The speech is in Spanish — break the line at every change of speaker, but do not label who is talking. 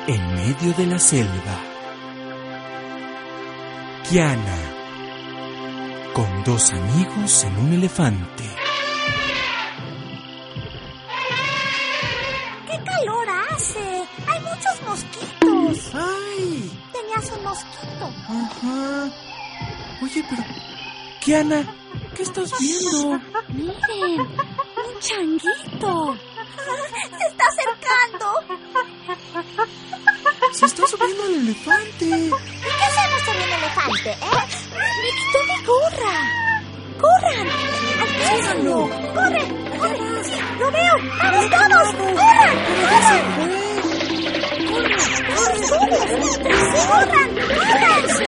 En medio de la selva, Kiana, con dos amigos en un elefante.
¡Qué calor hace! ¡Hay muchos mosquitos!
¡Ay!
Tenías un mosquito.
Ajá. Oye, pero... Kiana, ¿qué estás viendo?
Miren, un changuito. Se está acercando.
Se está subiendo al elefante.
¿Y qué hacemos con el elefante, Me quitó mi gorra. ¡Corran! ¡Alcánzalo! ¡Corre! ¡Corre! ¡Sí, lo veo! ¡Vamos todos! ¡Corran! ¡Corran! ¡Corran! ¡Corran! ¡Corran!